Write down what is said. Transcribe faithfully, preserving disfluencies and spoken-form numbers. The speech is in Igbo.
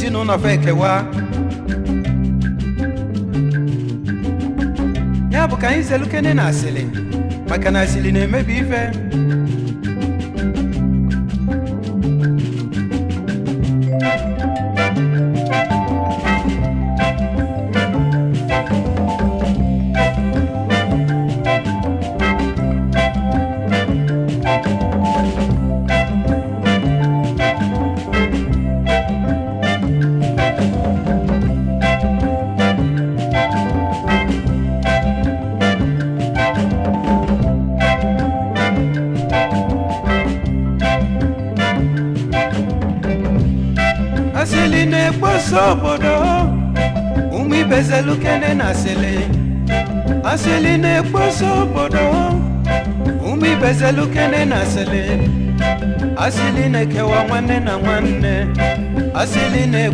ezinụlọ fa ekewa ya bụ ka anyị zelukene na asịlị maka na asịlị na-emebi ife asili na-ekposa obodo ụmụ ibe zelukene na asili asili na-ekposa obodo ụmụ ibe zelukene na asili asili na-ekewa nwanne na nwanne asili na